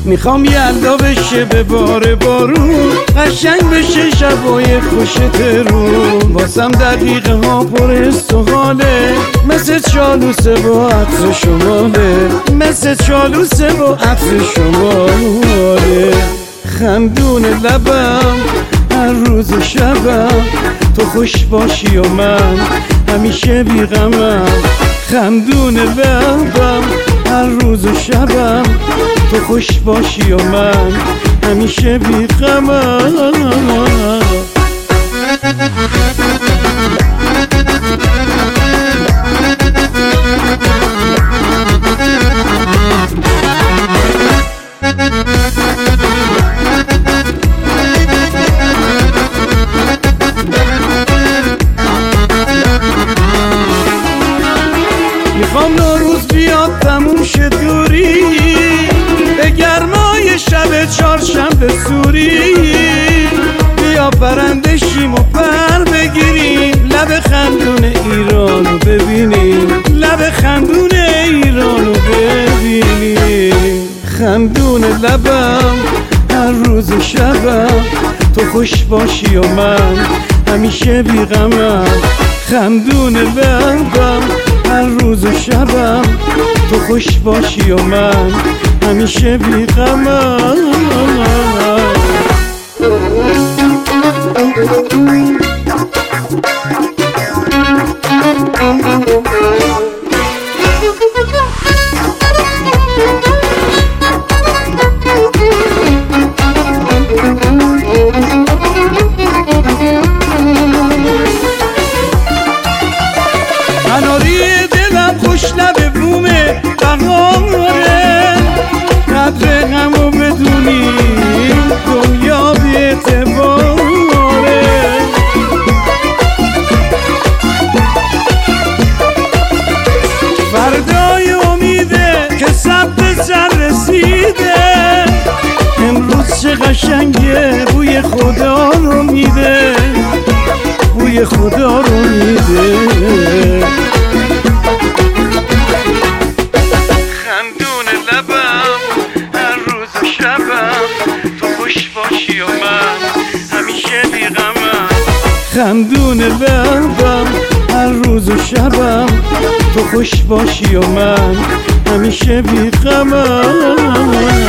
میخوام یلدا بشه به بار بارون، قشنگ بشه شبای خوش ترون. واسم دقیقه ها پر است و حاله، مثل چالوسه و عطر شماله، مثل چالوسه و عطر شماله. خندون لبم هر روز و شبم، تو خوش باشی و من همیشه بیغمم. خندون لبم هر روز و شبم، تو خوش باشی و من همیشه بیغمم. میخوام نوروز بیاد تموم شه دوری، به گرمای شب چهارشنبه سوری. بیا پرنده شیم و پر بگیریم، لب خندون ایرانو ببینیم، لب خندون ایرانو ببینیم. خندون لبم هر روز و شبم، تو خوش باشی و من همیشه بیغمم. خندون لبم هر روز و شبم، تو خوش باشی و من همیشه بیغمم. قناری دلم خوش لب بومه بهاره، قدر غمو بدونی دنیا بی اعتباره. فردای امیده که ثبت سر رسیده، امروز چه قشنگه بوی خدا رو میده، بوی خدا رو میده. خندون لبم هر روز و شبم، تو خوش باشی و من همیشه بیغمم. خندون لبم هر روز و شبم، تو خوش باشی و من همیشه بیغمم.